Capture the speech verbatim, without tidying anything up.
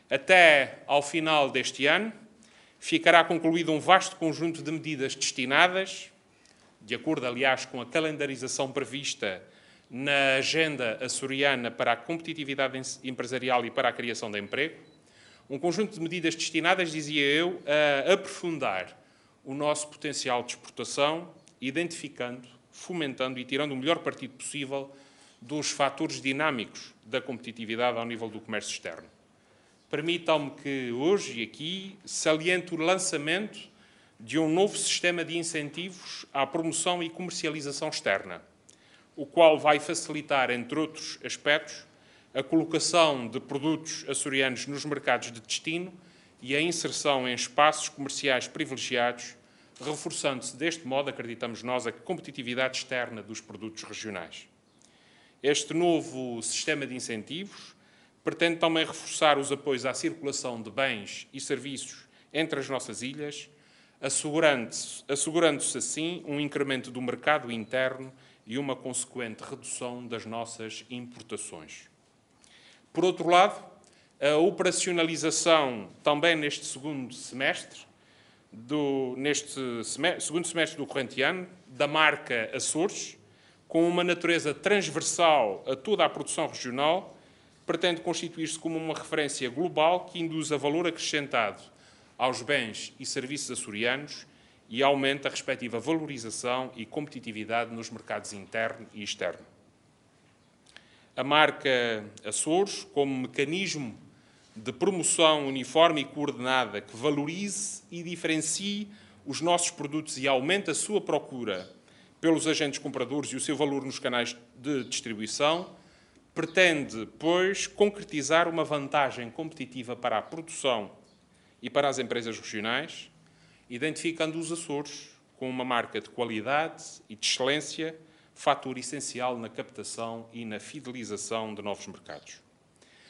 Até ao final deste ano, ficará concluído um vasto conjunto de medidas destinadas, de acordo, aliás, com a calendarização prevista na agenda açoriana para a competitividade empresarial e para a criação de emprego, um conjunto de medidas destinadas, dizia eu, a aprofundar o nosso potencial de exportação, identificando, fomentando e tirando o melhor partido possível dos fatores dinâmicos da competitividade ao nível do comércio externo. Permitam-me que hoje e aqui saliente o lançamento de um novo sistema de incentivos à promoção e comercialização externa, o qual vai facilitar, entre outros aspectos, a colocação de produtos açorianos nos mercados de destino e a inserção em espaços comerciais privilegiados, reforçando-se deste modo, acreditamos nós, a competitividade externa dos produtos regionais. Este novo sistema de incentivos pretende também reforçar os apoios à circulação de bens e serviços entre as nossas ilhas, assegurando-se, assegurando-se assim um incremento do mercado interno e uma consequente redução das nossas importações. Por outro lado, a operacionalização também neste segundo semestre, do, neste semestre, segundo semestre do corrente ano, da marca Açores, com uma natureza transversal a toda a produção regional, pretende constituir-se como uma referência global que induza valor acrescentado aos bens e serviços açorianos e aumenta a respectiva valorização e competitividade nos mercados interno e externo. A marca Açores, como mecanismo de promoção uniforme e coordenada que valorize e diferencie os nossos produtos e aumente a sua procura pelos agentes compradores e o seu valor nos canais de distribuição, pretende, pois, concretizar uma vantagem competitiva para a produção e para as empresas regionais, identificando os Açores como uma marca de qualidade e de excelência, fator essencial na captação e na fidelização de novos mercados.